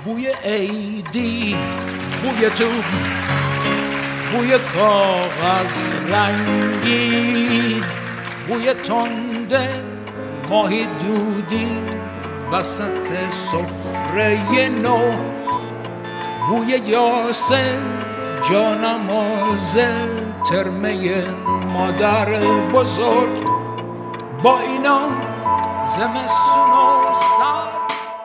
بوی عیدی، بوی تو، بوی کاغذ رنگی، بوی تنده ماهی دودی وسط سفره نو، بوی یاسه جانماز ترمه مادر بزرگ. با اینا زمستون و سر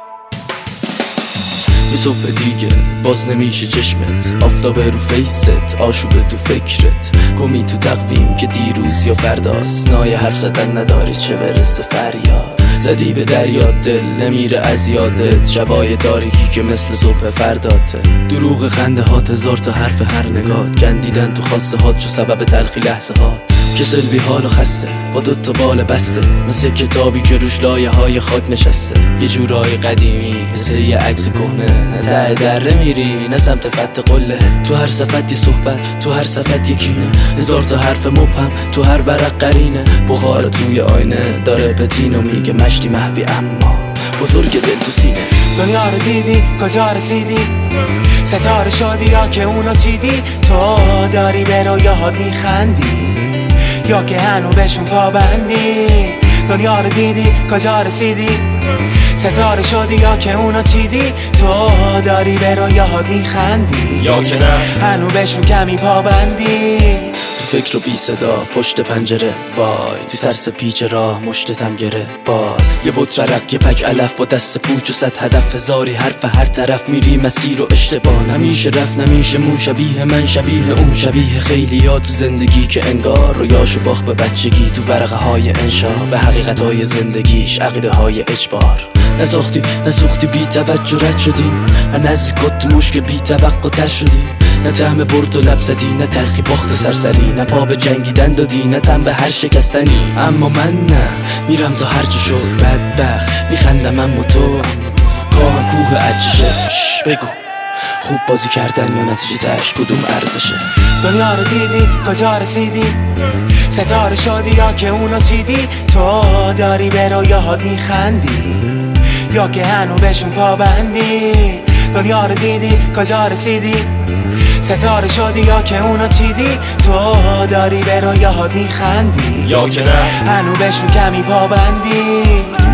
یه صبح دیگه باز نمیشه چشمت، آفتاب رو فیست، آشوبه تو فکرت، گمی تو تقویم که دیروز یا فرداست، نای حرف زدن نداری چه برسه فریاد. زدی به دریا دل نمیره از یادت، شبای تاریکی که مثل صبح فرداته، دروغ خنده هات، هزار تا حرف هر نگات، گندیدن تو خواسته هات شو سبب تلخی لحظه هات. کسل بی حال و خسته با دوتا بال بسته، مثل کتابی که روش لایه های خاک نشسته، یه جورای قدیمی مثل یه عکس کهنه، نه ته دره میری نه سمت فتح قله، تو هر صفت یه صحبت، تو هر صفت یه کینه، هزار تا حرف مبهم تو هر ورق قرینه، بخار توی آینه داره به تینو میگه مشتی محوی اما بزرگ دل تو سینه. دنیا رو دیدی کجا رسیدی، ستاره شدی یا که اونا چیدی، تو داری به رویاهات میخندی یا که هنو بهشون پابندی. دنیا رو دیدی کجا رسیدی، ستاره شدی یا که اونا چیدی، تو داری به رویاهات میخندی یا که نه هنو بهشون کمی پابندی. تو فکر و بی صدا پشت پنجره وای، تو ترس پیچ راه مشتتم گره باز، یه بط ررق یه پک علف با دست پوچ و صد هدف، هزاری حرف هر طرف میری مسیر و اشتباه، نمیشه رفت نمیشه مون، شبیه من شبیه اون، شبیه خیلی ها تو زندگی که انگار رویاشو باخت به بچگی، تو ورقه های انشا به حقیقت های زندگیش عقیده های اجبار. نسوختی بی توجه رد شدی، هر نزدیکات تو مشکل بی توقع تر شدی، نه طعم برد و لب زدی، نه تلخی باخت سرسری، نه پا به جنگیدن دادی، نه تن به هر شکستنی. اما من نه، میرم تا هرچه شد بدبخت، میخندم اما تو کاهم کوه عجشه. بگو خوب بازی کردن یا نتیجه تش کدوم ارزشه. دنیا رو دیدی کجا رسیدی، ستاره شدی یا که اونا چیدی، تو داری به رویاهات میخندی یا که هنو بهشون پابندی. دنیا رو دیدی کجا رسیدی، ستاره شدی یا که اونا چیدی، تو داری به رویاهات میخندی یا که نه هنو بهشون کمی پابندی.